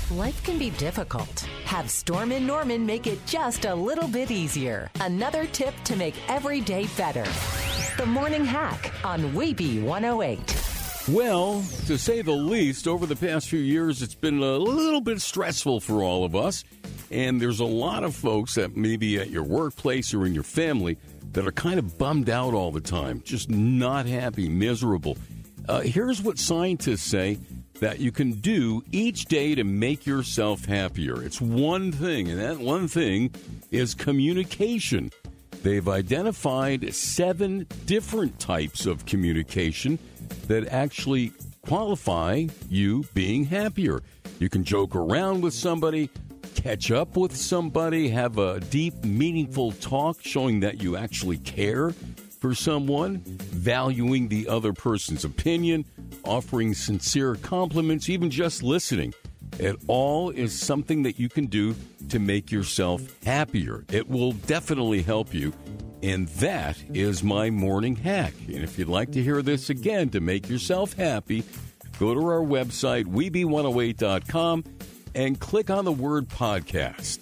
Life can be difficult. Have Storm & Norman make it just a little bit easier. Another tip to make every day better. The Morning Hack on Weeby 108. Well, to say the least, over the past few years, it's been a little bit stressful for all of us. And there's a lot of folks that maybe at your workplace or in your family that are kind of bummed out all the time, just not happy, miserable. Here's what scientists say that you can do each day to make yourself happier. It's one thing, and that one thing is communication. They've identified 7 different types of communication that actually qualify you being happier. You can joke around with somebody, catch up with somebody, have a deep, meaningful talk showing that you actually care for someone, valuing the other person's opinion, offering sincere compliments, even just listening. It all is something that you can do to make yourself happier. It will definitely help you. And that is my morning hack. And if you'd like to hear this again to make yourself happy, go to our website, weeby108.com, and click on the word podcast.